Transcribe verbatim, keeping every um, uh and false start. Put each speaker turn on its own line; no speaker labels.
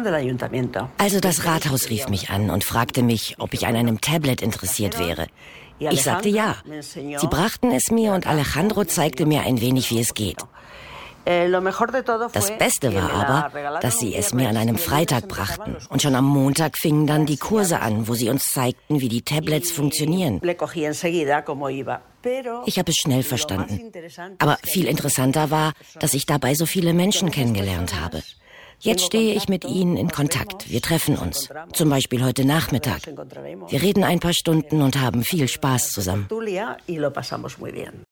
Also das Rathaus rief mich an und fragte mich, ob ich an einem Tablet interessiert wäre. Ich sagte ja. Sie brachten es mir und Alejandro zeigte mir ein wenig, wie es geht. Das Beste war aber, dass sie es mir an einem Freitag brachten. Und schon am Montag fingen dann die Kurse an, wo sie uns zeigten, wie die Tablets funktionieren. Ich habe es schnell verstanden. Aber viel interessanter war, dass ich dabei so viele Menschen kennengelernt habe. Jetzt stehe ich mit ihnen in Kontakt. Wir treffen uns. Zum Beispiel heute Nachmittag. Wir reden ein paar Stunden und haben viel Spaß zusammen.